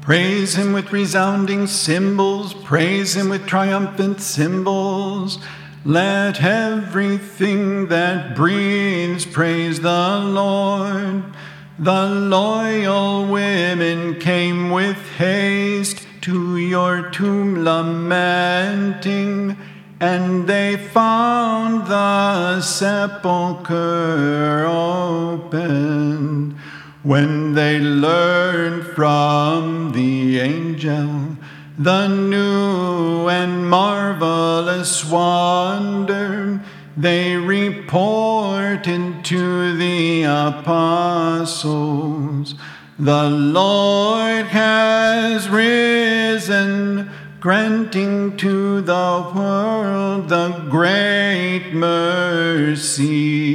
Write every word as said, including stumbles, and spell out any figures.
Praise him with resounding cymbals, praise him with triumphant cymbals. Let everything that breathes praise the Lord. The loyal women came with haste to your tomb lamenting, and they found the sepulchre open. When they learned from the angel the new and marvelous wonder, they reported to the apostles, the Lord has risen, granting to the world the great mercy